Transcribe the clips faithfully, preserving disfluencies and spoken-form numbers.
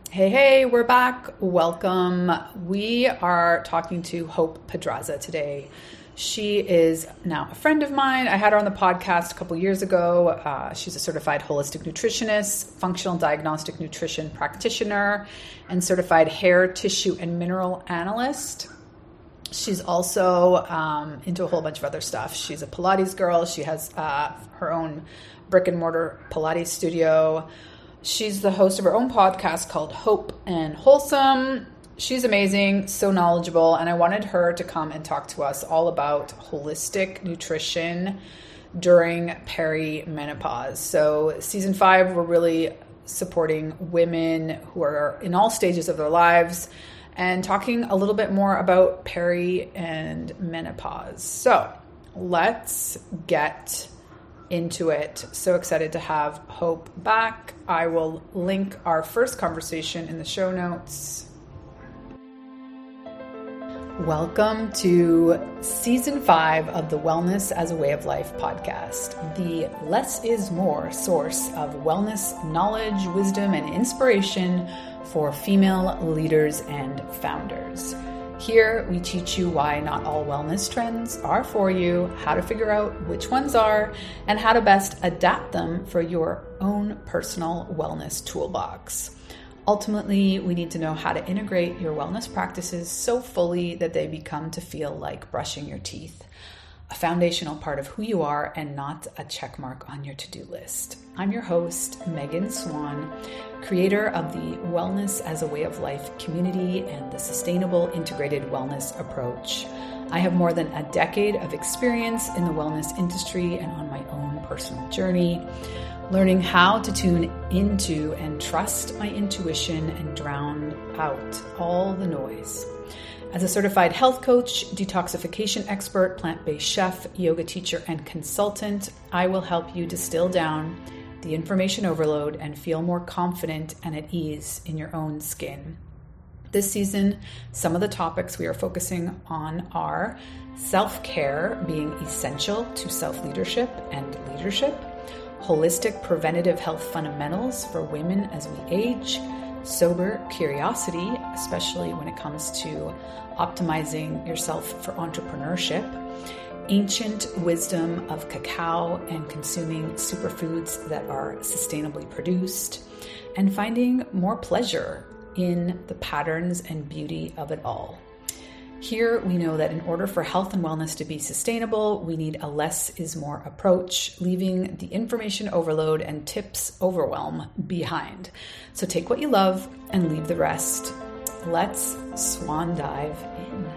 Hey, hey, we're back. Welcome. We are talking to Hope Pedraza today. She is now a friend of mine. I had her on the podcast a couple years ago. Uh, she's a certified holistic nutritionist, functional diagnostic nutrition practitioner, and certified hair, tissue, and mineral analyst. She's also um, into a whole bunch of other stuff. She's a Pilates girl. She has uh, her own brick and mortar Pilates studio. She's the host of her own podcast called Hope and Wholesome. She's amazing, so knowledgeable, and I wanted her to come and talk to us all about holistic nutrition during perimenopause. So season five, we're really supporting women who are in all stages of their lives and talking a little bit more about peri and menopause. So let's get into it. So excited to have Hope back. I will link our first conversation in the show notes. Welcome to season five of the Wellness as a Way of Life podcast, the less is more source of wellness, knowledge, wisdom, and inspiration for female leaders and founders. Here, we teach you why not all wellness trends are for you, how to figure out which ones are, and how to best adapt them for your own personal wellness toolbox. Ultimately, we need to know how to integrate your wellness practices so fully that they become to feel like brushing your teeth, a foundational part of who you are and not a check mark on your to-do list. I'm your host, Megan Swan, creator of the Wellness as a Way of Life community and the Sustainable Integrated Wellness Approach. I have more than a decade of experience in the wellness industry and on my own personal journey, learning how to tune into and trust my intuition and drown out all the noise. As a certified health coach, detoxification expert, plant-based chef, yoga teacher, and consultant, I will help you distill down the information overload and feel more confident and at ease in your own skin. This season, some of the topics we are focusing on are self-care being essential to self-leadership and leadership, holistic preventative health fundamentals for women as we age, sober curiosity, especially when it comes to optimizing yourself for entrepreneurship, ancient wisdom of cacao and consuming superfoods that are sustainably produced, and finding more pleasure in the patterns and beauty of it all. Here, we know that in order for health and wellness to be sustainable, we need a less is more approach, leaving the information overload and tips overwhelm behind. So take what you love and leave the rest. Let's swan dive in.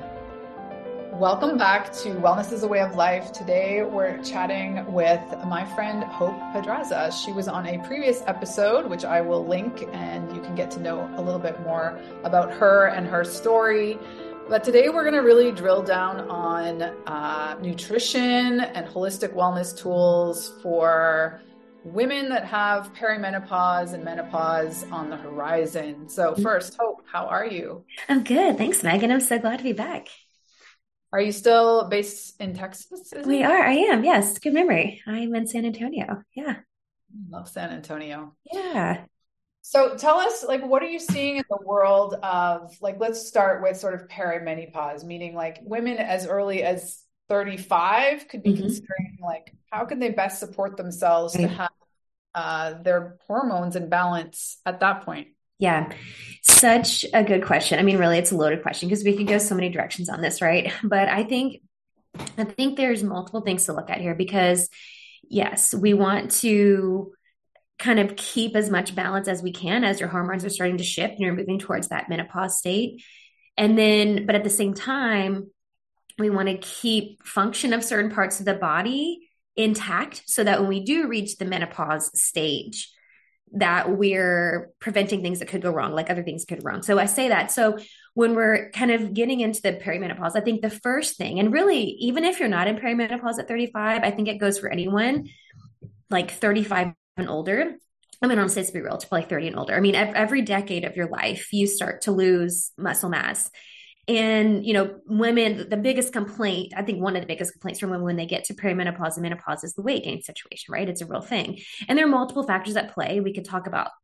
Welcome back to Wellness is a Way of Life. Today, we're chatting with my friend Hope Pedraza. She was on a previous episode, which I will link, and you can get to know a little bit more about her and her story. But today we're going to really drill down on uh, nutrition and holistic wellness tools for women that have perimenopause and menopause on the horizon. So first, Hope, how are you? I'm good. Thanks, Megan. I'm so glad to be back. Are you still based in Texas? We are. I am. Yes. Good memory. I'm in San Antonio. Yeah. Love San Antonio. Yeah. So tell us, like, what are you seeing in the world of, like, let's start with sort of perimenopause, meaning like women as early as thirty-five could be mm-hmm. considering, like, how can they best support themselves right. to have uh, their hormones in balance at that point? Yeah, such a good question. I mean, really, it's a loaded question because we could go so many directions on this, right? But I think, I think there's multiple things to look at here because, yes, we want to kind of keep as much balance as we can as your hormones are starting to shift and you're moving towards that menopause state. And then, but at the same time, we want to keep function of certain parts of the body intact so that when we do reach the menopause stage, that we're preventing things that could go wrong, like other things could go wrong. So I say that. So when we're kind of getting into the perimenopause, I think the first thing, and really, even if you're not in perimenopause at thirty-five, I think it goes for anyone like thirty-five and older. I mean, honestly, let's be real, it's probably thirty and older. I mean, every decade of your life, you start to lose muscle mass. And, you know, women, the biggest complaint, I think one of the biggest complaints from women when they get to perimenopause and menopause is the weight gain situation, right? It's a real thing. And there are multiple factors at play. We could talk about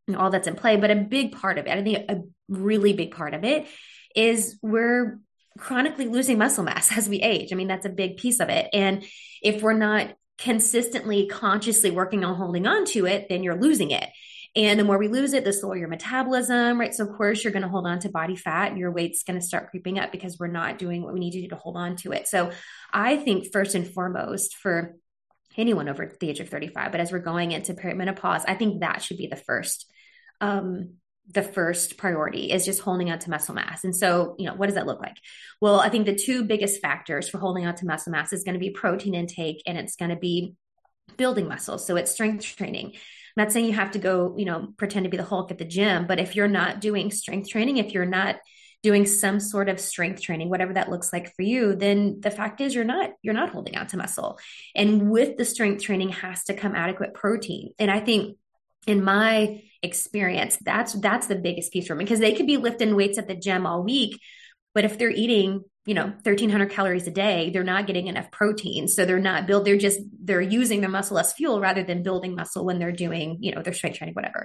you know, all that's in play. But a big part of it, I think a really big part of it is we're chronically losing muscle mass as we age. I mean, that's a big piece of it. And if we're not consistently, consciously working on holding on to it, then you're losing it. And the more we lose it, the slower your metabolism, right? So of course you're going to hold on to body fat and your weight's going to start creeping up because we're not doing what we need to do to hold on to it. So I think first and foremost for anyone over the age of thirty-five, but as we're going into perimenopause, I think that should be the first, um, the first priority is just holding on to muscle mass. And so, you know, what does that look like? Well, I think the two biggest factors for holding on to muscle mass is going to be protein intake and it's going to be building muscle. So it's strength training. I'm not saying you have to go, you know, pretend to be the Hulk at the gym, but if you're not doing strength training, if you're not doing some sort of strength training, whatever that looks like for you, then the fact is you're not, you're not holding on to muscle. And with the strength training has to come adequate protein. And I think in my experience, that's, that's the biggest piece for me because they could be lifting weights at the gym all week, but if they're eating, you know, thirteen hundred calories a day, they're not getting enough protein. So they're not build, they're just, they're using their muscle as fuel rather than building muscle when they're doing, you know, their strength training, whatever.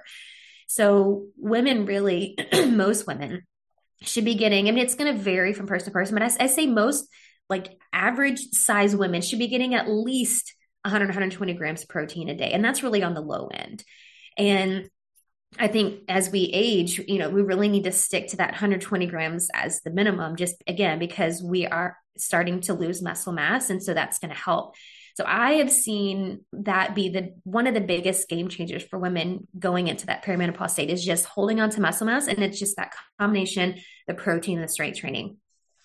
So women really, most women should be getting, I mean, it's going to vary from person to person, but I, I say most like average size women should be getting at least one hundred, one hundred twenty grams of protein a day. And that's really on the low end. And I think as we age, you know, we really need to stick to that one hundred twenty grams as the minimum, just again, because we are starting to lose muscle mass. And so that's going to help. So I have seen that be the one of the biggest game changers for women going into that perimenopause state is just holding on to muscle mass. And it's just that combination, the protein and the strength training.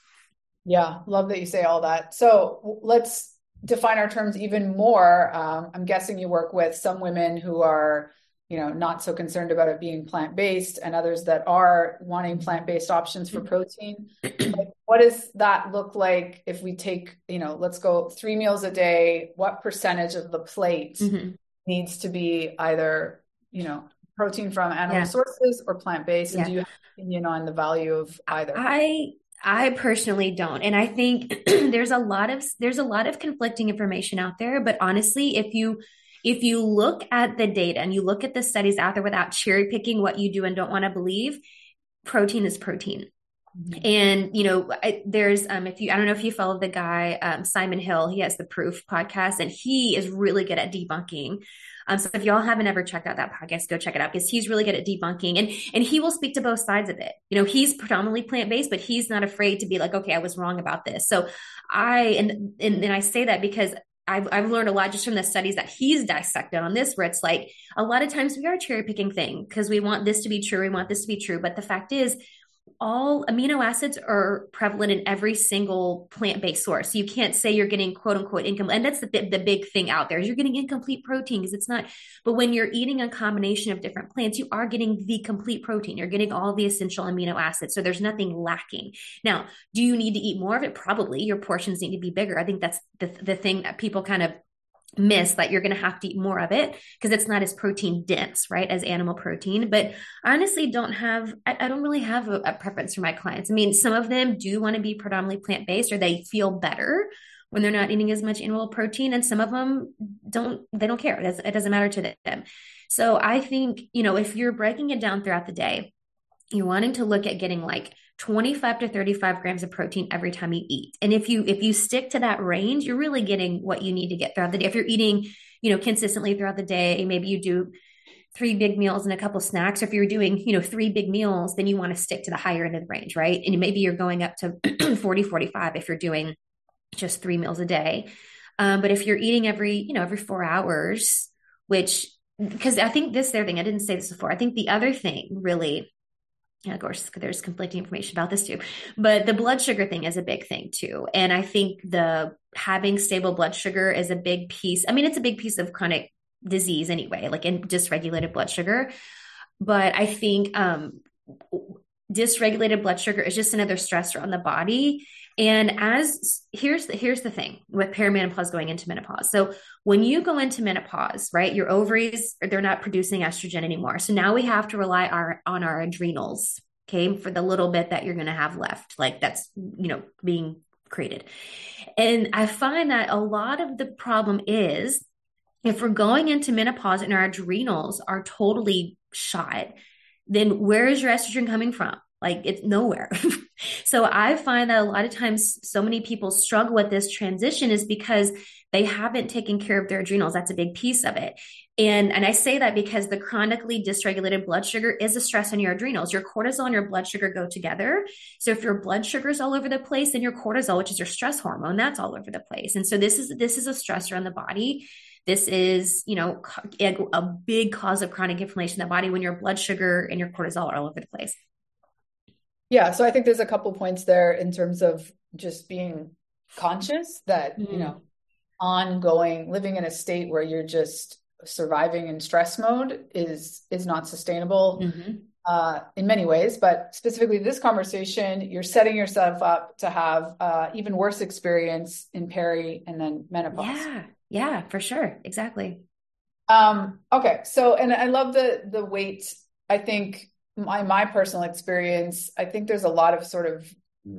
Yeah. Love that you say all that. So let's define our terms even more. Um, I'm guessing you work with some women who are, you know, not so concerned about it being plant-based and others that are wanting plant-based options for protein. Like, what does that look like if we take, you know, let's go three meals a day, what percentage of the plate mm-hmm. needs to be either, you know, protein from animal yeah. sources or plant-based? And yeah. do you have an opinion on the value of either? I I personally don't. And I think there's a lot of, there's a lot of conflicting information out there, but honestly, if you If you look at the data and you look at the studies out there without cherry picking what you do and don't want to believe, protein is protein. Mm-hmm. And, you know, I, there's, um, if you, I don't know if you follow the guy, um, Simon Hill, he has the Proof podcast and he is really good at debunking. Um, so if y'all haven't ever checked out that podcast, go check it out because he's really good at debunking and, and he will speak to both sides of it. You know, he's predominantly plant-based, but he's not afraid to be like, okay, I was wrong about this. So I, and, and, and I say that because I've, I've learned a lot just from the studies that he's dissected on this, where it's like a lot of times we are cherry picking thing because we want this to be true. We want this to be true. But the fact is all amino acids are prevalent in every single plant-based source. So you can't say you're getting quote unquote incomplete. And that's the, the big thing out there is you're getting incomplete protein because it's not, but when you're eating a combination of different plants, you are getting the complete protein. You're getting all the essential amino acids. So there's nothing lacking. Now, do you need to eat more of it? Probably your portions need to be bigger. I think that's the, the thing that people kind of miss, that you're going to have to eat more of it because it's not as protein dense, right, as animal protein. But I honestly don't have, I, I don't really have a, a preference for my clients. I mean, some of them do want to be predominantly plant-based or they feel better when they're not eating as much animal protein. And some of them don't, they don't care. It doesn't, it doesn't matter to them. So I think, you know, if you're breaking it down throughout the day, you're wanting to look at getting like twenty-five to thirty-five grams of protein every time you eat. And if you, if you stick to that range, you're really getting what you need to get throughout the day. If you're eating, you know, consistently throughout the day, maybe you do three big meals and a couple snacks. Or if you're doing, you know, three big meals, then you want to stick to the higher end of the range, right? And maybe you're going up to forty, forty-five if you're doing just three meals a day. Um, but if you're eating every, you know, every four hours, which, because I think this, their thing, I didn't say this before. I think the other thing really, yeah, of course, there's conflicting information about this too, but the blood sugar thing is a big thing too. And I think the having stable blood sugar is a big piece. I mean, it's a big piece of chronic disease anyway, like in dysregulated blood sugar. But I think um, dysregulated blood sugar is just another stressor on the body. And as here's the, here's the thing with perimenopause going into menopause. So when you go into menopause, right, your ovaries, they're not producing estrogen anymore. So now we have to rely our, on our adrenals, okay, for the little bit that you're going to have left, like that's, you know, being created. And I find that a lot of the problem is if we're going into menopause and our adrenals are totally shot, then where is your estrogen coming from? Like it's nowhere. So I find that a lot of times so many people struggle with this transition is because they haven't taken care of their adrenals. That's a big piece of it. And, and I say that because the chronically dysregulated blood sugar is a stress on your adrenals. Your cortisol and your blood sugar go together. So if your blood sugar is all over the place, then your cortisol, which is your stress hormone, that's all over the place. And so this is, this is a stressor on the body. This is, you know, a, a big cause of chronic inflammation in the body when your blood sugar and your cortisol are all over the place. Yeah. So I think there's a couple points there in terms of just being conscious that, mm. you know, ongoing living in a state where you're just surviving in stress mode is, is not sustainable mm-hmm. uh, in many ways, but specifically this conversation, you're setting yourself up to have uh, even worse experience in peri and then menopause. Yeah. Yeah, for sure. Exactly. Um, okay. So, and I love the, the weight. I think my, my personal experience, I think there's a lot of sort of,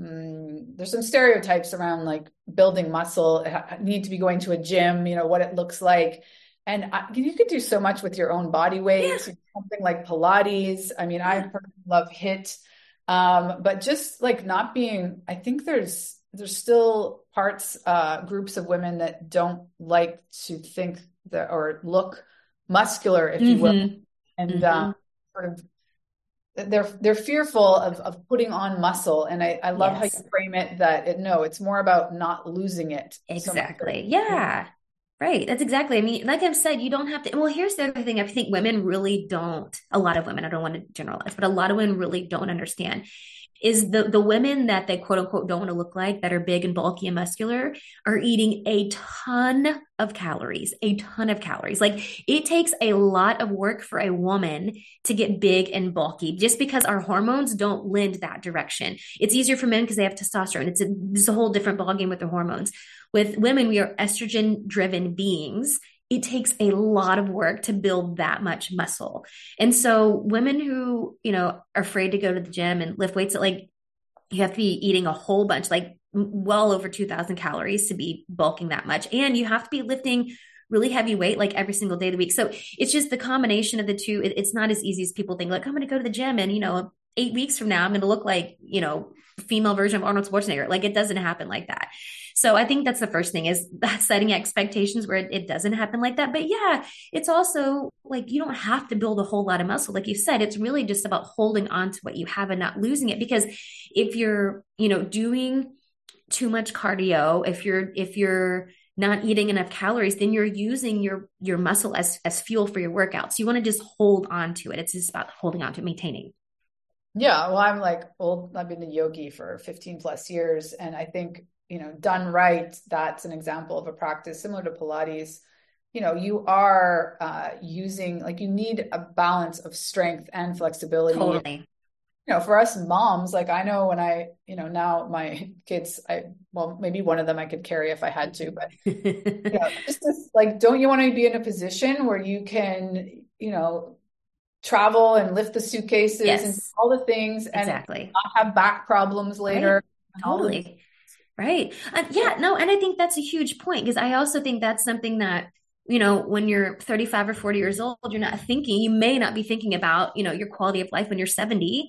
mm, there's some stereotypes around like building muscle, need to be going to a gym, you know, what it looks like. And I, you could do so much with your own body weight, yeah. something like Pilates. I mean, yeah. I love HIIT, um, but just like not being, I think there's, there's still parts, uh, groups of women that don't like to think that or look muscular, if mm-hmm. you will. And, mm-hmm. uh, sort of, they're, they're fearful of, of putting on muscle. And I, I love yes. how you frame it that it, no, it's more about not losing it. Exactly. So yeah. Right. That's exactly. I mean, like I've said, you don't have to. Well, here's the other thing. I think women really don't, a lot of women, I don't want to generalize, but a lot of women really don't understand is the, the women that they quote unquote don't want to look like, that are big and bulky and muscular, are eating a ton of calories, a ton of calories. Like it takes a lot of work for a woman to get big and bulky just because our hormones don't lend that direction. It's easier for men because they have testosterone. It's a, it's a whole different ballgame with the hormones. With women, we are estrogen driven beings. It takes a lot of work to build that much muscle. And so women who, you know, are afraid to go to the gym and lift weights, like you have to be eating a whole bunch, like well over two thousand calories to be bulking that much. And you have to be lifting really heavy weight, like every single day of the week. So it's just the combination of the two. It, it's not as easy as people think, like, I'm going to go to the gym and, you know, eight weeks from now, I'm going to look like, you know, female version of Arnold Schwarzenegger. Like it doesn't happen like that. So I think that's the first thing, is setting expectations where it, it doesn't happen like that. But yeah, it's also like, you don't have to build a whole lot of muscle. Like you said, it's really just about holding on to what you have and not losing it. Because if you're, you know, doing too much cardio, if you're, if you're not eating enough calories, then you're using your, your muscle as, as fuel for your workouts. So you want to just hold on to it. It's just about holding on to maintaining. Yeah. Well, I'm like, well, I've been a yogi for fifteen plus years. And I think, you know, done right, that's an example of a practice similar to Pilates. You know, you are uh, using, like, you need a balance of strength and flexibility. Totally. You know, for us moms, like I know when I, you know, now my kids, I, well, maybe one of them I could carry if I had to, but you know, just this, like, don't you want to be in a position where you can, you know, travel and lift the suitcases yes. and all the things and exactly. not have back problems later. Right. Totally. Right. Uh, yeah, no. And I think that's a huge point, because I also think that's something that, you know, when you're thirty-five or forty years old, you're not thinking, you may not be thinking about, you know, your quality of life when you're seventy.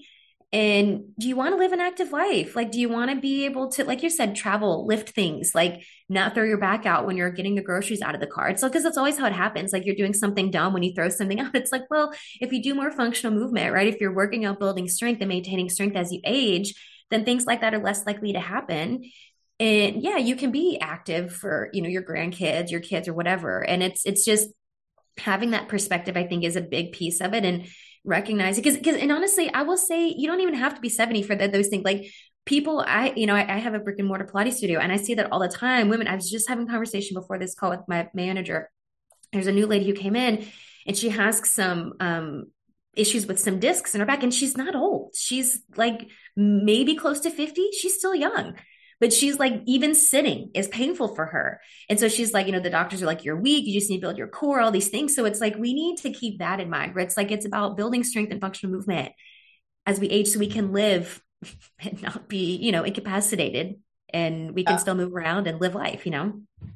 And do you want to live an active life? Like, do you want to be able to, like you said, travel, lift things, like not throw your back out when you're getting the groceries out of the car? It's like, because that's always how it happens. Like you're doing something dumb when you throw something out. It's like, well, if you do more functional movement, right? If you're working out building strength and maintaining strength as you age, then things like that are less likely to happen. And yeah, you can be active for, you know, your grandkids, your kids, or whatever. And it's, it's just having that perspective, I think, is a big piece of it, and recognizing, because, because, and honestly, I will say you don't even have to be seventy for that, those things. Like people, I, you know, I, I have a brick and mortar Pilates studio, and I see that all the time. Women, I was just having a conversation before this call with my manager. There's a new lady who came in and she has some, um, issues with some discs in her back, and she's not old. She's like maybe close to fifty. She's still young. But she's like, even sitting is painful for her. And so she's like, you know, the doctors are like, you're weak. You just need to build your core, all these things. So it's like, we need to keep that in mind, where it's like, it's about building strength and functional movement as we age, so we can live and not be, you know, incapacitated, and we can yeah. still move around and live life, you know?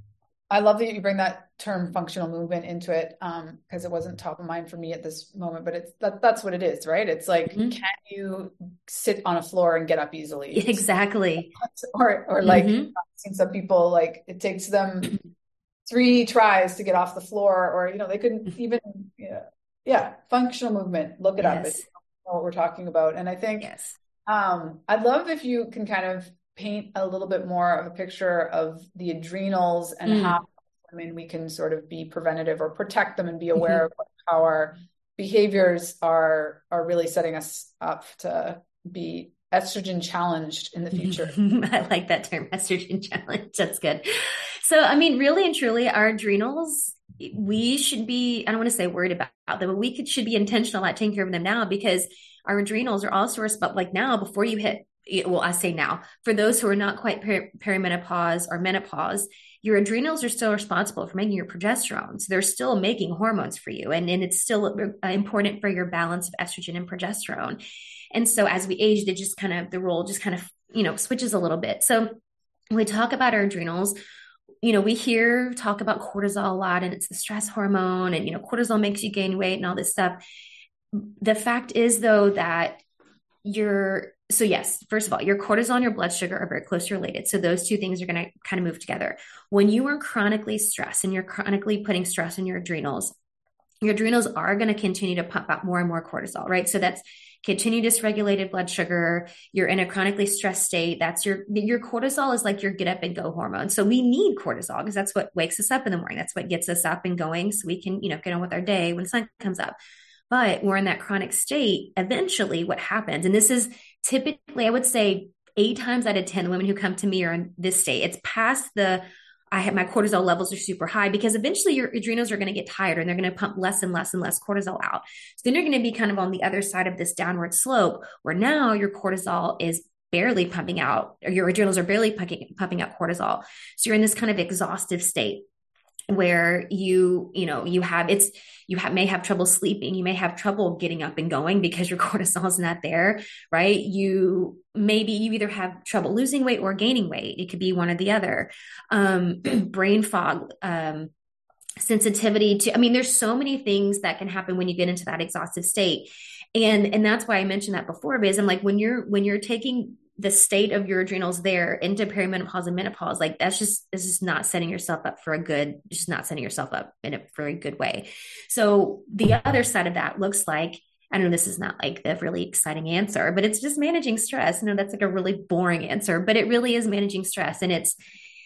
I love that you bring that term functional movement into it, um, because it wasn't top of mind for me at this moment, but it's that that's what it is, right? It's like, Mm-hmm. can you sit on a floor and get up easily? Exactly. Or or like Mm-hmm. I've seen some people like it takes them three tries to get off the floor, or you know, they couldn't even, yeah, yeah, functional movement. Look it up if you Yes. don't know what we're talking about. And I think Yes. um, I'd love if you can kind of paint a little bit more of a picture of the adrenals and how, Mm. I mean, we can sort of be preventative or protect them and be aware Mm-hmm. of how our behaviors are are really setting us up to be estrogen challenged in the future. I like that term, estrogen challenge. That's good. So, I mean, really and truly, our adrenals, we should be, I don't want to say worried about them, but we could, should be intentional about taking care of them now, because our adrenals are also responsible. Like now, before you hit, well, I say now, for those who are not quite per- perimenopause or menopause, your adrenals are still responsible for making your progesterone. So they're still making hormones for you. And, and it's still important for your balance of estrogen and progesterone. And so as we age, they just kind of, the role just kind of, you know, switches a little bit. So when we talk about our adrenals, you know, we hear talk about cortisol a lot, and it's the stress hormone, and, you know, cortisol makes you gain weight and all this stuff. The fact is, though, that your, so yes, first of all, your cortisol and your blood sugar are very closely related. So those two things are going to kind of move together. When you are chronically stressed and you're chronically putting stress on your adrenals, your adrenals are going to continue to pump out more and more cortisol, right? So that's continued dysregulated blood sugar. You're in a chronically stressed state. That's your, your cortisol is like your get up and go hormone. So we need cortisol because that's what wakes us up in the morning. That's what gets us up and going so we can, you know, get on with our day when the sun comes up. But we're in that chronic state. Eventually what happens, and this is typically, I would say eight times out of ten, the women who come to me are in this state. It's past the, I have my cortisol levels are super high, because eventually your adrenals are going to get tired and they're going to pump less and less and less cortisol out. So then you're going to be kind of on the other side of this downward slope where now your cortisol is barely pumping out, or your adrenals are barely pumping, pumping out cortisol. So you're in this kind of exhaustive state where you, you know, you have, it's, you have, may have trouble sleeping. You may have trouble getting up and going because your cortisol is not there, right? You, maybe you either have trouble losing weight or gaining weight. It could be one or the other. Um, brain fog, um, sensitivity to, I mean, there's so many things that can happen when you get into that exhaustive state. And, and that's why I mentioned that before, because I'm like, when you're, when you're taking the state of your adrenals there into perimenopause and menopause, like that's just, this is not setting yourself up for a good, just not setting yourself up in a very good way. So the other side of that looks like, I know this is not like the really exciting answer, but it's just managing stress. I know that's like a really boring answer, but it really is managing stress. And it's,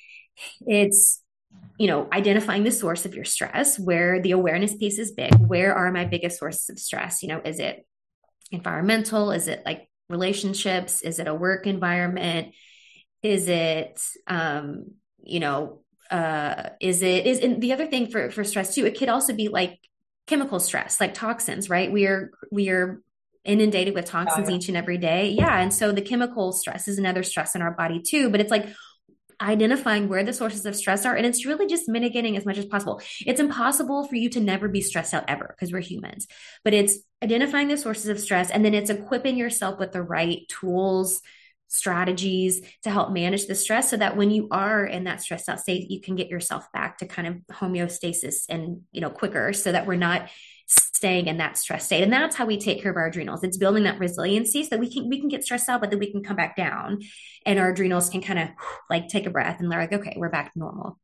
it's, you know, identifying the source of your stress, where the awareness piece is big. Where are my biggest sources of stress? You know, is it environmental? Is it like relationships? Is it a work environment? Is it, um, you know, uh, is it, is, and the other thing for, for stress too, it could also be like chemical stress, like toxins, right? We are, we are inundated with toxins Yeah, each and every day. Yeah. And so the chemical stress is another stress in our body too, but it's like identifying where the sources of stress are. And it's really just mitigating as much as possible. It's impossible for you to never be stressed out ever because we're humans, but it's identifying the sources of stress. And then it's equipping yourself with the right tools, strategies to help manage the stress so that when you are in that stressed out state, you can get yourself back to kind of homeostasis and, you know, quicker, so that we're not staying in that stress state. And that's how we take care of our adrenals. It's building that resiliency so that we can, we can get stressed out, but then we can come back down and our adrenals can kind of like take a breath and they're like, okay, we're back to normal.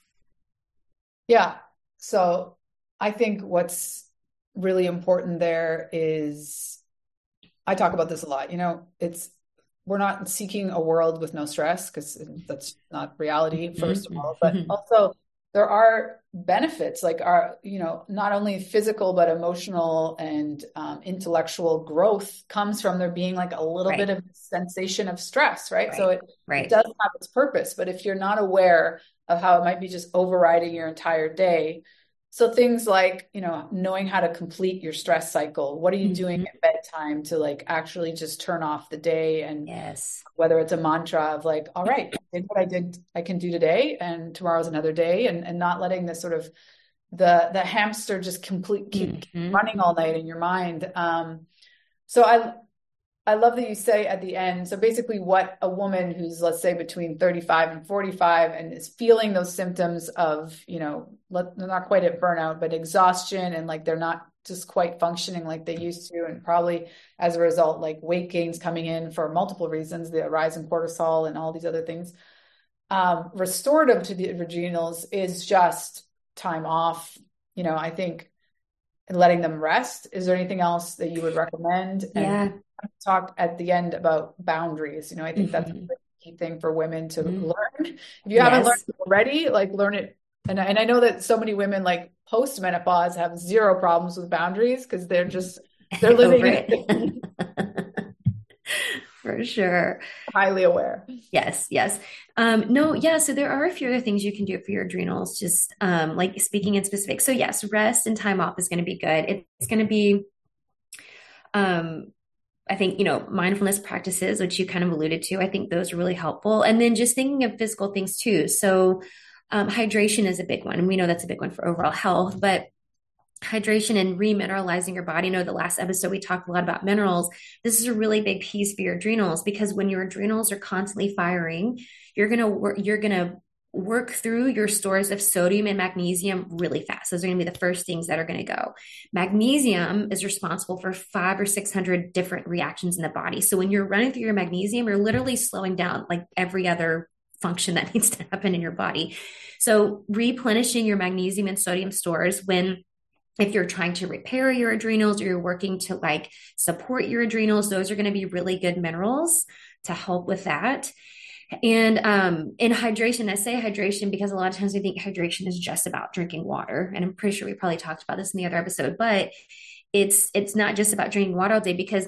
Yeah. So I think what's really important there is, I talk about this a lot, you know, it's, we're not seeking a world with no stress, because that's not reality, first of all, but also there are benefits, like our, you know, not only physical, but emotional and um, intellectual growth comes from there being like a little Right. bit of sensation of stress, right? Right. So it, Right. it does have its purpose, but if you're not aware of how it might be just overriding your entire day. So things like, you know, knowing how to complete your stress cycle. What are you doing Mhm. at bedtime to like actually just turn off the day? And Yes. whether it's a mantra of like, all right, I did what I did, I can do today, and tomorrow's another day, and, and not letting this sort of the the hamster just complete keep, keep Mhm. running all night in your mind. Um, so I I love that you say at the end, so basically what a woman who's, let's say, between thirty-five and forty-five and is feeling those symptoms of, you know, let, they're not quite at burnout, but exhaustion, and like they're not just quite functioning like they used to, and probably as a result, like weight gains coming in for multiple reasons, the rise in cortisol and all these other things. Um, restorative to the adrenals is just time off. You know, I think letting them rest. Is there anything else that you would recommend? Yeah. And talk at the end about boundaries. You know, I think Mm-hmm. that's a key thing for women to Mm-hmm. learn. If you Yes. haven't learned it already, like learn it. And, and I know that so many women like post menopause have zero problems with boundaries because they're just, they're living Over in it. For sure. highly aware. Yes, yes. Um, no, yeah. So there are a few other things you can do for your adrenals, just um, like speaking in specific. So yes, rest and time off is going to be good. It's going to be, um, I think, you know, mindfulness practices, which you kind of alluded to, I think those are really helpful. And then just thinking of physical things too. So um, hydration is a big one. And we know that's a big one for overall health, but hydration and remineralizing your body. I know the last episode we talked a lot about minerals. This is a really big piece for your adrenals, because when your adrenals are constantly firing, you're going to work, you're going to work through your stores of sodium and magnesium really fast. Those are going to be the first things that are going to go. Magnesium is responsible for five or six hundred different reactions in the body. So when you're running through your magnesium, you're literally slowing down like every other function that needs to happen in your body. So replenishing your magnesium and sodium stores when if you're trying to repair your adrenals or you're working to like support your adrenals, those are going to be really good minerals to help with that. And um, in hydration, I say hydration because a lot of times we think hydration is just about drinking water. And I'm pretty sure we probably talked about this in the other episode, but it's it's not just about drinking water all day, because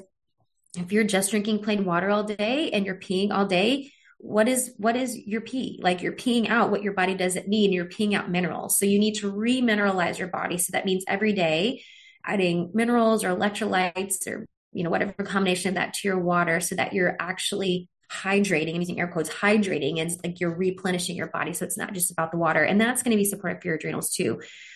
if you're just drinking plain water all day and you're peeing all day, what is what is your pee? Like you're peeing out what your body doesn't need, and you're peeing out minerals. So you need to remineralize your body. So that means every day adding minerals or electrolytes or, you know, whatever combination of that to your water, so that you're actually hydrating, and using air quotes, hydrating, and like you're replenishing your body. So it's not just about the water, and that's going to be supportive for your adrenals too.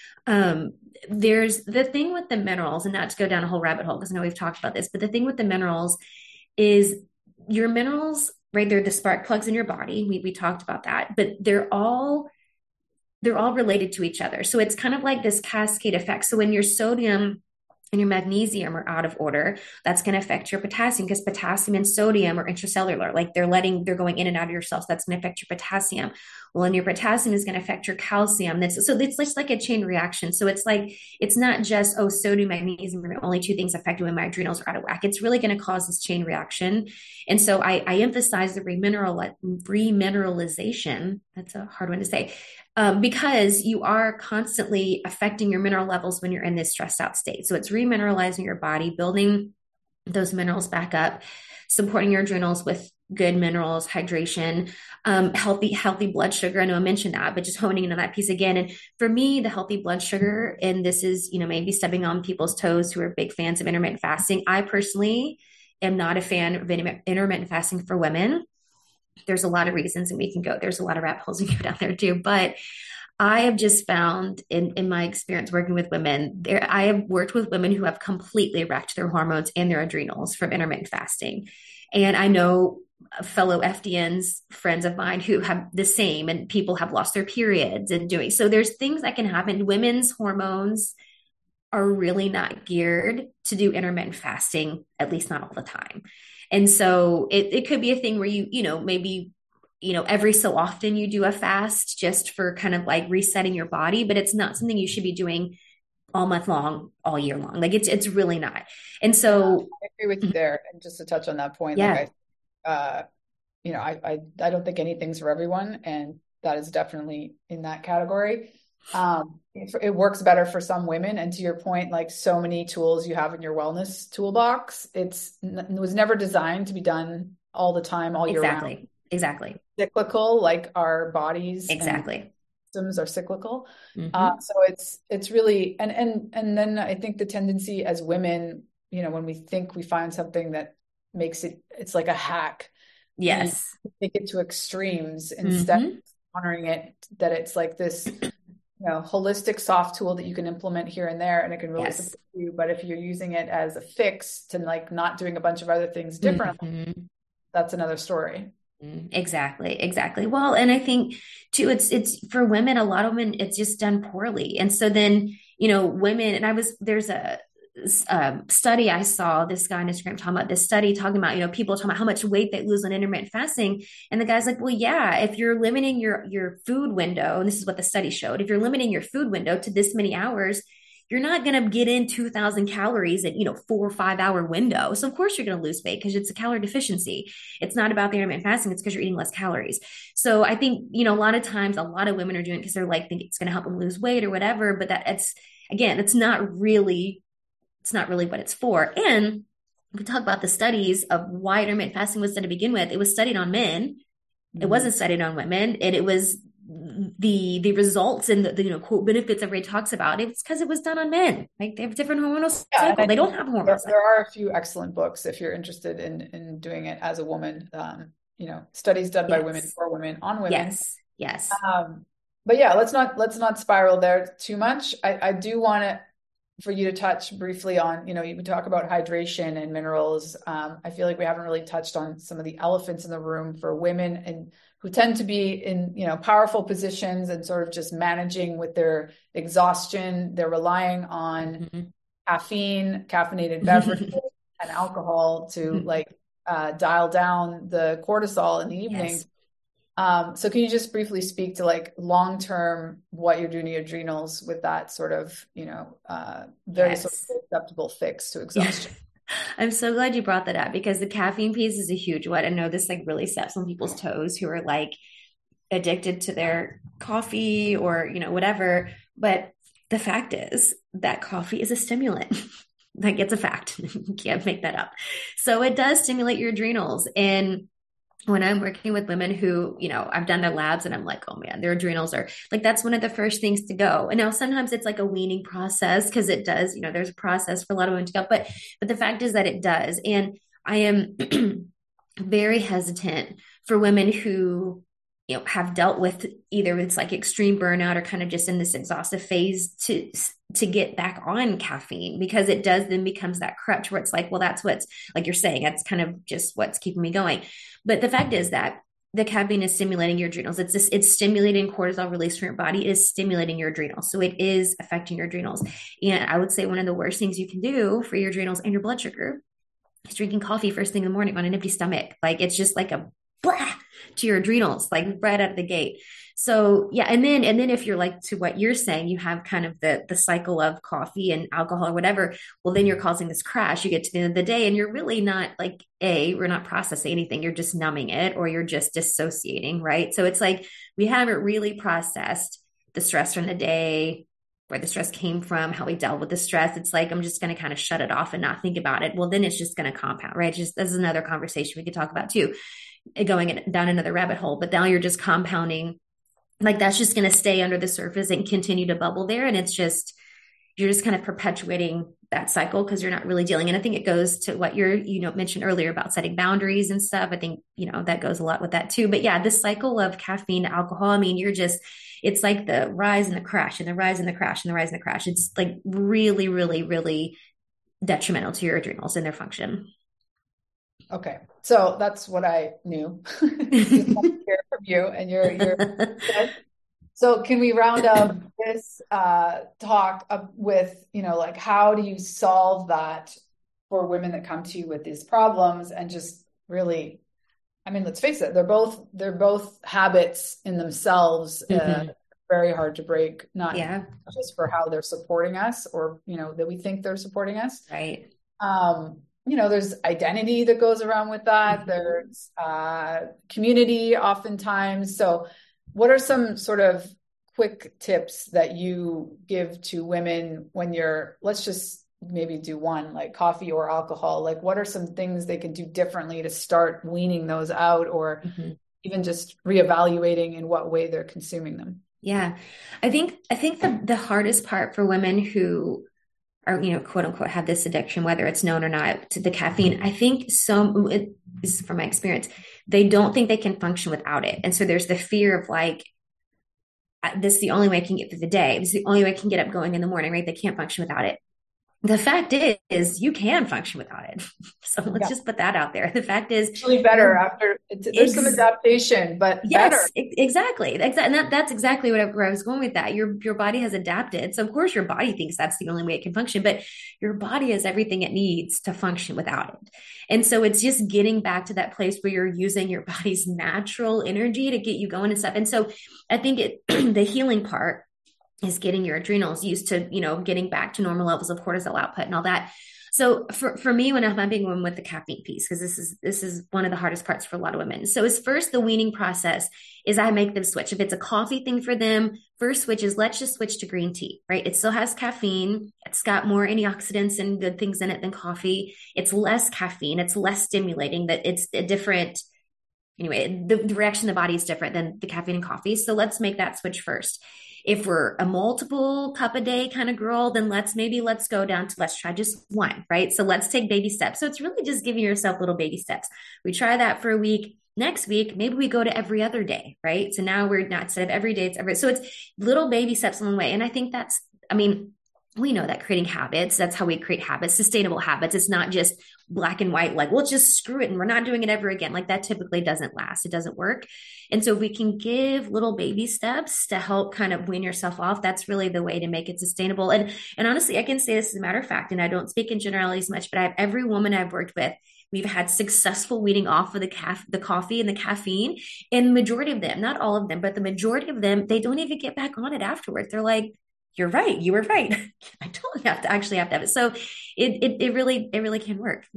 Um, there's the thing with the minerals, and not to go down a whole rabbit hole, because I know we've talked about this, but the thing with the minerals is your minerals, right? They're the spark plugs in your body. We, we talked about that, but they're all, they're all related to each other. So it's kind of like this cascade effect. So when your sodium and your magnesium are out of order, that's going to affect your potassium, because potassium and sodium are intracellular. Like they're letting, they're going in and out of your cells. That's going to affect your potassium. Well, and your potassium is going to affect your calcium. That's, so it's just like a chain reaction. So it's like, it's not just, oh, sodium, magnesium are the only two things affected when my adrenals are out of whack. It's really going to cause this chain reaction. And so I, I emphasize the remineral, remineralization. That's a hard one to say. Um, because you are constantly affecting your mineral levels when you're in this stressed out state. So it's remineralizing your body, building those minerals back up, supporting your adrenals with good minerals, hydration, um, healthy, healthy blood sugar. I know I mentioned that, but just honing in on that piece again. And for me, the healthy blood sugar, and this is, you know, maybe stepping on people's toes who are big fans of intermittent fasting. I personally am not a fan of intermittent fasting for women. There's a lot of reasons, and we can go, there's a lot of rabbit holes we can go down there too. But I have just found in, in my experience working with women there, I have worked with women who have completely wrecked their hormones and their adrenals from intermittent fasting. And I know fellow F D Ns, friends of mine who have the same, and people have lost their periods and doing, so there's things that can happen. Women's hormones are really not geared to do intermittent fasting, at least not all the time. And so it, it could be a thing where you, you know, maybe, you know, every so often you do a fast just for kind of like resetting your body, but it's not something you should be doing all month long, all year long. Like it's, it's really not. And so I agree with you there. And just to touch on that point, yeah. like I, uh, you know, I, I, I don't think anything's for everyone, and that is definitely in that category. Um, it, it works better for some women. And to your point, like so many tools you have in your wellness toolbox, it's, it was never designed to be done all the time, all year exactly. round. Exactly. Cyclical, like our bodies. Exactly. Systems are cyclical. Mm-hmm. Uh, so it's, it's really, and, and, and then I think the tendency as women, you know, when we think we find something that makes it, it's like a hack. Yes. Take it to extremes instead mm-hmm. of honoring it, that it's like this you know, holistic soft tool that you can implement here and there, and it can really Yes. support you. But if you're using it as a fix to like not doing a bunch of other things differently, Mm-hmm. that's another story. Exactly, exactly. Well, and I think too, it's it's for women, a lot of women, it's just done poorly. And so then, you know, women, and I was there's a um, study I saw this guy on Instagram talking about this study talking about, you know, people talking about how much weight they lose on intermittent fasting. And the guy's like, well, yeah, if you're limiting your your food window, and this is what the study showed, if you're limiting your food window to this many hours, you're not going to get in two thousand calories in, you know, four or five hour window. So of course you're going to lose weight because it's a calorie deficiency. It's not about the intermittent fasting. It's because you're eating less calories. So I think, you know, a lot of times a lot of women are doing it because they're like, think it's going to help them lose weight or whatever. But that it's, again, it's not really, it's not really what it's for. And we talk about the studies of why intermittent fasting was done to begin with. It was studied on men. It Mhm. wasn't studied on women. And it was the the results and the, the you know quote benefits everybody talks about. It's because it was done on men. Like they have different hormonal Yeah, and cycle. I They don't think have a there, hormonal cycle. there are a few excellent books if you're interested in in doing it as a woman. Um, you know, studies done by women Yes. for women on women. Yes. Yes. Um, but yeah, let's not let's not spiral there too much. I, I do want to for you to touch briefly on, you know, you talk about hydration and minerals. Um, I feel like we haven't really touched on some of the elephants in the room for women and who tend to be in, you know, powerful positions and sort of just managing with their exhaustion. They're relying on Mm-hmm. caffeine, caffeinated beverages, and alcohol to like uh, dial down the cortisol in the evening. Yes. Um, so can you just briefly speak to like long-term what you're doing to your adrenals with that sort of, you know, uh, very Yes. sort of acceptable fix to Yeah. exhaustion? I'm so glad you brought that up because the caffeine piece is a huge one. I know this like really steps on people's toes who are like addicted to their coffee or, you know, whatever. But the fact is that coffee is a stimulant. Like it's a fact. You can't make that up. So it does stimulate your adrenals. And when I'm working with women who, you know, I've done their labs and I'm like, oh man, their adrenals are like, that's one of the first things to go. And now sometimes it's like a weaning process because it does, you know, there's a process for a lot of women to go, but, but the fact is that it does. And I am very hesitant for women who, you know, have dealt with either it's like extreme burnout or kind of just in this exhaustive phase to to get back on caffeine because it does then becomes that crutch where it's like, well, that's what's like you're saying, that's kind of just what's keeping me going. But the fact is that the caffeine is stimulating your adrenals. It's just, it's stimulating cortisol release from your body. It is stimulating your adrenals. So it is affecting your adrenals. And I would say one of the worst things you can do for your adrenals and your blood sugar is drinking coffee first thing in the morning on an empty stomach. Like it's just like a blah to your adrenals, like right out of the gate. So yeah, and then and then if you're like to what you're saying, you have kind of the the cycle of coffee and alcohol or whatever. Well, then you're causing this crash. You get to the end of the day, and you're really not like a we're not processing anything. You're just numbing it, or you're just dissociating, right? So it's like we haven't really processed the stress from the day, where the stress came from, how we dealt with the stress. It's like I'm just going to kind of shut it off and not think about it. Well, then it's just going to compound, right? Just this is another conversation we could talk about too, going down another rabbit hole. But now you're just compounding. Like that's just going to stay under the surface and continue to bubble there. And it's just, you're just kind of perpetuating that cycle because you're not really dealing. And I think it goes to what you're, you know, mentioned earlier about setting boundaries and stuff. I think, you know, that goes a lot with that too. But yeah, this cycle of caffeine, alcohol, I mean, you're just, it's like the rise and the crash and the rise and the crash and the rise and the crash. It's like really, really, really detrimental to your adrenals and their function. Okay. So that's what I knew. Just want to hear from you and your, your, so can we round up this uh, talk up with, you know, like how do you solve that for women that come to you with these problems and just really, I mean, let's face it, they're both, they're both habits in themselves, Mm-hmm. uh, very hard to break, not Yeah. just for how they're supporting us or, you know, that we think they're supporting us. Right. Um, you know, there's identity that goes around with that. Mm-hmm. There's uh, community oftentimes. So what are some sort of quick tips that you give to women when you're, let's just maybe do one, like coffee or alcohol? Like what are some things they can do differently to start weaning those out or Mm-hmm. even just reevaluating in what way they're consuming them? Yeah. I think, I think the, the hardest part for women who are, you know, quote unquote, have this addiction, whether it's known or not, to the caffeine, I think some, it, this is from my experience, they don't think they can function without it. And so there's the fear of like, this is the only way I can get through the day. This is the only way I can get up going in the morning, right? They can't function without it. The fact is, is you can function without it. So let's yeah. just put that out there. The fact is actually better after it's, there's ex- some adaptation, but yes, better. Exactly. Exactly. And that, that's exactly what I, where I was going with that. Your, your body has adapted. So of course your body thinks that's the only way it can function, but your body has everything it needs to function without it. And so it's just getting back to that place where you're using your body's natural energy to get you going and stuff. And so I think it, the healing part is getting your adrenals used to, you know, getting back to normal levels of cortisol output and all that. So for, for me, when I'm having women with the caffeine piece, because this is, this is one of the hardest parts for a lot of women. So as first, the weaning process is I make them switch. If it's a coffee thing for them, first switch is let's just switch to green tea, right? It still has caffeine. It's got more antioxidants and good things in it than coffee. It's less caffeine. It's less stimulating. That it's a different, anyway, the, the reaction in the body is different than the caffeine and coffee. So let's make that switch first. If we're a multiple cup a day kind of girl, then let's maybe let's go down to let's try just one, right? So let's take baby steps. So it's really just giving yourself little baby steps. We try that for a week. Next week, maybe we go to every other day, right? So now we're not, instead of every day, it's every, so it's little baby steps along the way. And I think that's, I mean, we know that creating habits, that's how we create habits, sustainable habits. It's not just black and white, like, we'll just screw it and we're not doing it ever again. Like that typically doesn't last. It doesn't work. And so if we can give little baby steps to help kind of wean yourself off, that's really the way to make it sustainable. And, and honestly, I can say this as a matter of fact, and I don't speak in generalities much, but I have every woman I've worked with, we've had successful weaning off of the caf- the coffee and the caffeine. And the majority of them, not all of them, but the majority of them, they don't even get back on it afterwards. They're like, you're right. You were right. I don't have to actually have to have it. So it, it, it really, it really can work.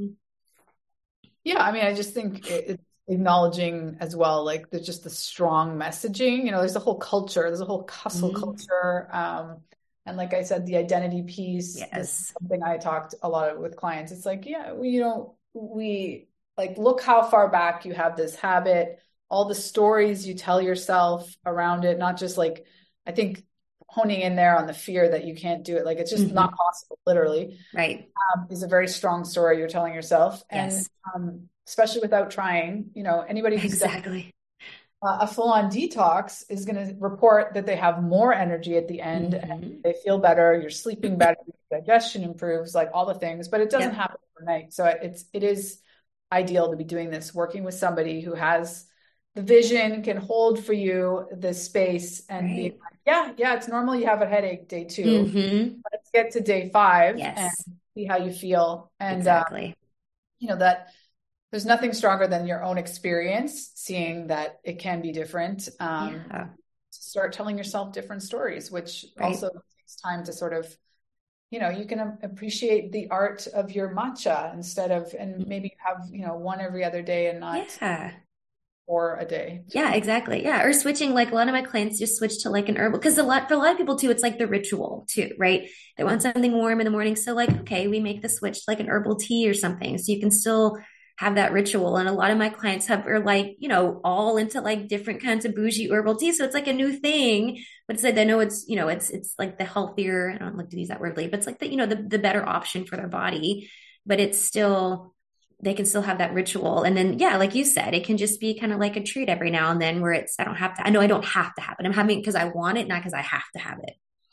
Yeah. I mean, I just think it, it's acknowledging as well, like there's just the strong messaging, you know, there's a whole culture, there's a whole hustle mm-hmm. culture. Um, and like I said, the identity piece, yes. This is something I talked a lot with clients. It's like, yeah, we, you know, we like, look how far back you have this habit, all the stories you tell yourself around it, not just like, I think honing in there on the fear that you can't do it. Like, it's just mm-hmm. not possible, literally. Right. Um, is a very strong story you're telling yourself. And yes. um, especially without trying, you know, anybody who's exactly uh, a full-on detox is going to report that they have more energy at the end mm-hmm. and they feel better. You're sleeping better, digestion improves, like all the things, but it doesn't yep. happen overnight. So it's, it is ideal to be doing this, working with somebody who has the vision, can hold for you the space and right. be like, yeah, yeah, it's normal. You have a headache day two. Mm-hmm. Let's get to day five yes. and see how you feel. And, exactly. uh, you know, that there's nothing stronger than your own experience, seeing that it can be different. Um, yeah. Start telling yourself different stories, which right. also takes time to sort of, you know, you can appreciate the art of your matcha instead of, and maybe have, you know, one every other day and not yeah. or a day. Yeah, exactly. Yeah. Or switching, like a lot of my clients just switch to like an herbal, because a lot, for a lot of people too, it's like the ritual too, right? They want something warm in the morning. So like, okay, we make the switch to like an herbal tea or something. So you can still have that ritual. And a lot of my clients have, are like, you know, all into like different kinds of bougie herbal tea. So it's like a new thing, but it's like, I know it's, you know, it's, it's like the healthier, I don't like to use that word, but it's like the, you know, the, the better option for their body, but it's still, they can still have that ritual. And then, yeah, like you said, it can just be kind of like a treat every now and then where it's, I don't have to, I know I don't have to have it. I'm having it because I want it, not because I have to have it.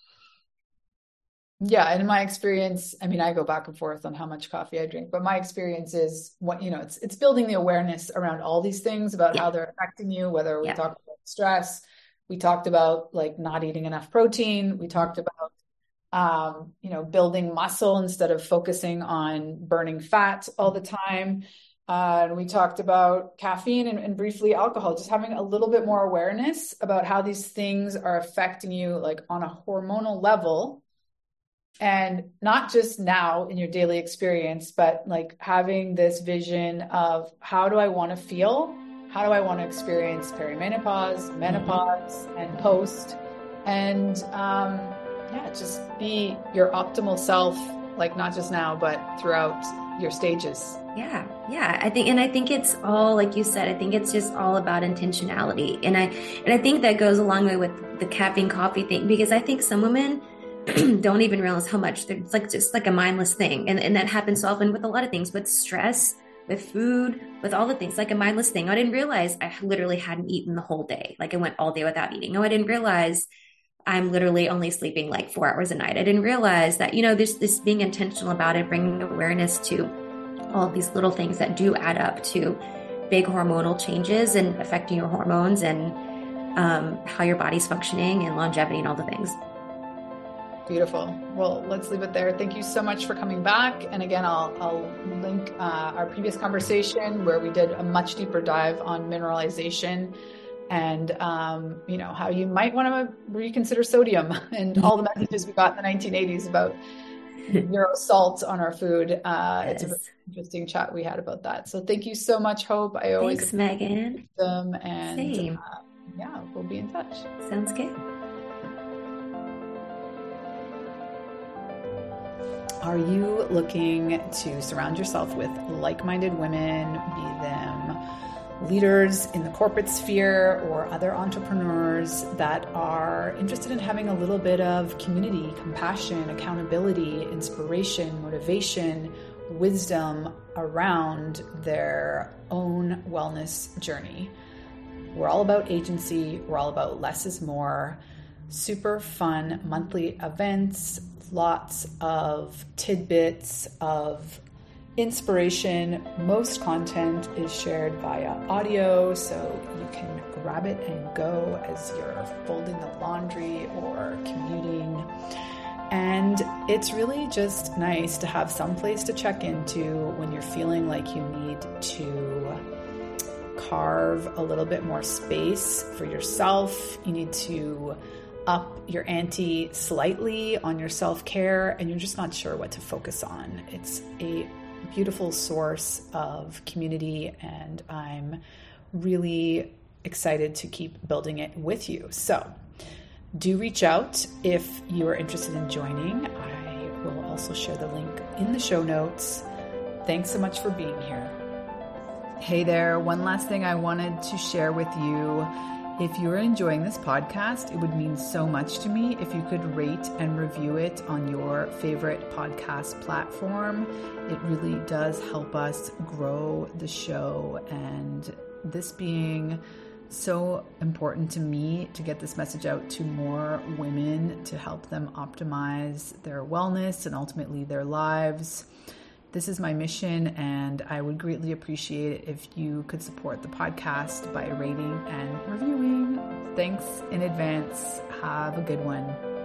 Yeah. And in my experience, I mean, I go back and forth on how much coffee I drink, but my experience is what, you know, it's, it's building the awareness around all these things about yeah. how they're affecting you, whether we yeah. talk about stress, we talked about like not eating enough protein. We talked about Um, you know, building muscle instead of focusing on burning fat all the time. Uh, and we talked about caffeine and, and briefly alcohol, just having a little bit more awareness about how these things are affecting you like on a hormonal level. And not just now in your daily experience, but like having this vision of how do I want to feel? How do I want to experience perimenopause, menopause, and post? And, um, yeah, just be your optimal self, like not just now, but throughout your stages. Yeah. Yeah. I think, and I think it's all, like you said, I think it's just all about intentionality. And I, and I think that goes a long way with the caffeine coffee thing, because I think some women don't even realize how much it's like, just like a mindless thing. And, and that happens so often with a lot of things, with stress, with food, with all the things, like a mindless thing. I didn't realize I literally hadn't eaten the whole day. Like I went all day without eating. Oh, I didn't realize I'm literally only sleeping like four hours a night. I didn't realize that, you know, this, this being intentional about it, bringing awareness to all of these little things that do add up to big hormonal changes and affecting your hormones and um, how your body's functioning and longevity and all the things. Beautiful. Well, let's leave it there. Thank you so much for coming back. And again, I'll, I'll link uh, our previous conversation where we did a much deeper dive on mineralization and, um, you know, how you might want to reconsider sodium and all the messages we got in the nineteen eighties about zero salt on our food. Uh, yes. It's a very interesting chat we had about that. So thank you so much, Hope. I always Thanks, Megan. Them and Same. Uh, yeah, we'll be in touch. Sounds good. Are you looking to surround yourself with like-minded women, be them leaders in the corporate sphere or other entrepreneurs that are interested in having a little bit of community, compassion, accountability, inspiration, motivation, wisdom around their own wellness journey? We're all about agency. We're all about less is more. Super fun monthly events, lots of tidbits of inspiration. Most content is shared via audio, so you can grab it and go as you're folding the laundry or commuting. And it's really just nice to have some place to check into when you're feeling like you need to carve a little bit more space for yourself. You need to up your ante slightly on your self-care and you're just not sure what to focus on. It's a beautiful source of community and I'm really excited to keep building it with you. So do reach out if you are interested in joining. I will also share the link in the show notes. Thanks so much for being here. Hey there, one last thing I wanted to share with you. If you're enjoying this podcast, it would mean so much to me if you could rate and review it on your favorite podcast platform. It really does help us grow the show, and this being so important to me to get this message out to more women to help them optimize their wellness and ultimately their lives. This is my mission, and I would greatly appreciate it if you could support the podcast by rating and reviewing. Thanks in advance. Have a good one.